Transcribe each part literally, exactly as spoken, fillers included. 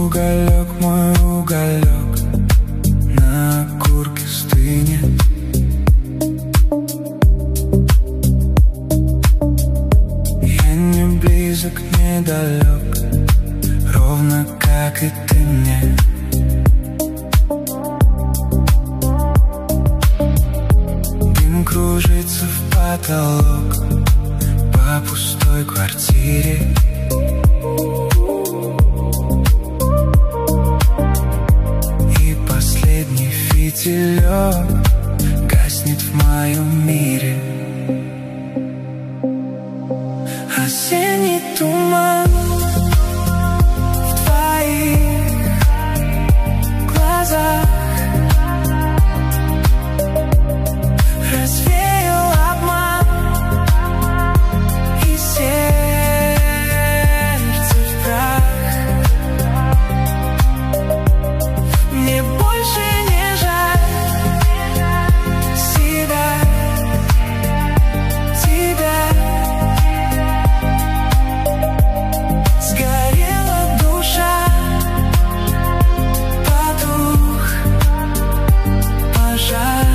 уголек, мой уголек на окурке стынет. Я не близок, не далек, ровно как и ты мне. Дым кружится в потолок по пустой квартире. И последний фитилек гаснет в моем мире. Осенний туман в твоих глазах развеял обман, и сердце в прах. Мне больше не жаль себя, тебя. Сгорела душа, потух пожар.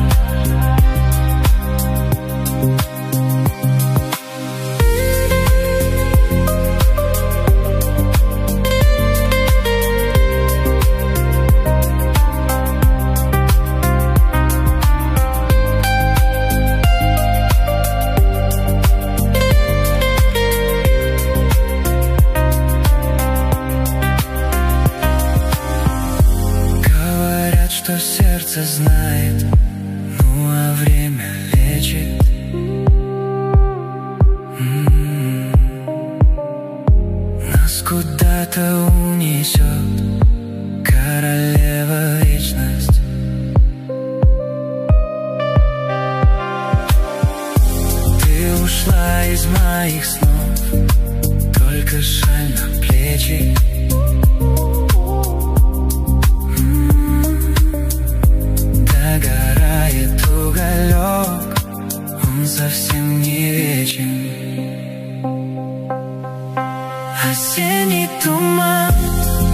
Говорят, что сердце знает, ну а время лечит. М-м-м. Нас куда-то унесет королева вечность. Ты ушла из моих снов, только шаль на плечи. Догорает уголек, он совсем не вечен. Осенний туман